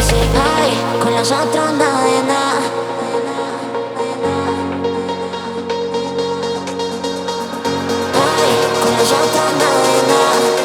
sí. Ay, con nosotros nada de nada. Ay, con nosotros nada de nada.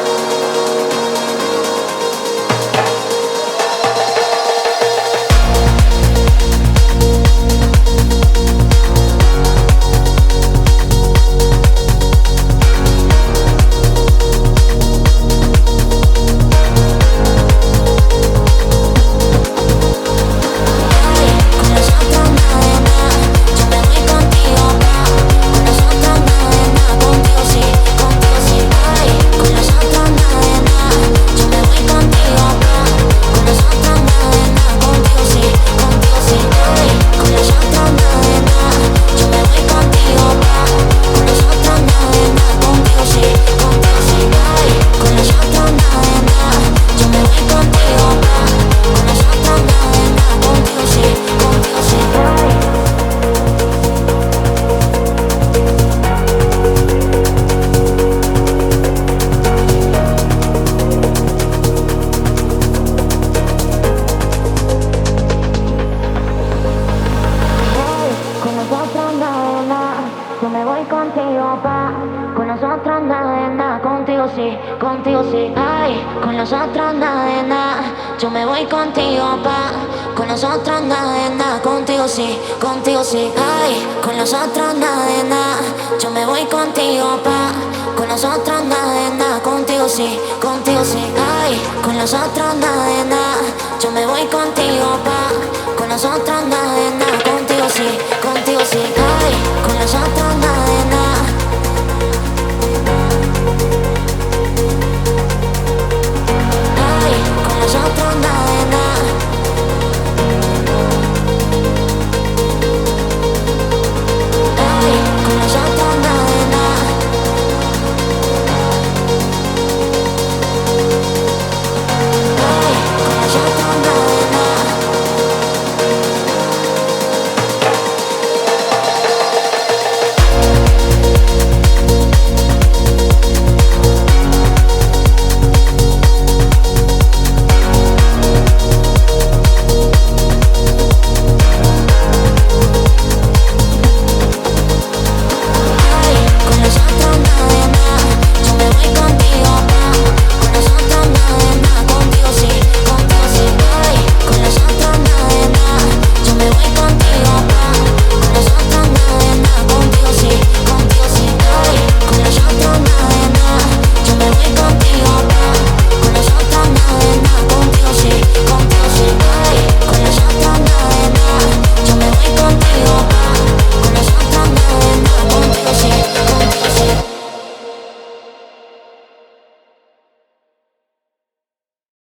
Yo me voy contigo, pa. Con nosotros nada de nada. Contigo sí, contigo sí. Ay, con nosotros nada de nada. Yo me voy contigo, pa. Con nosotros nada de nada. Contigo sí, contigo sí. Ay, con nosotros nada de nada. Yo me voy contigo, pa. Con nosotros nada de nada. Contigo sí, contigo sí. Ay, con nosotros nada de nada. Yo me voy contigo, pa. Con nosotros nada de nada. Contigo sí, contigo sí. Ay, con nosotros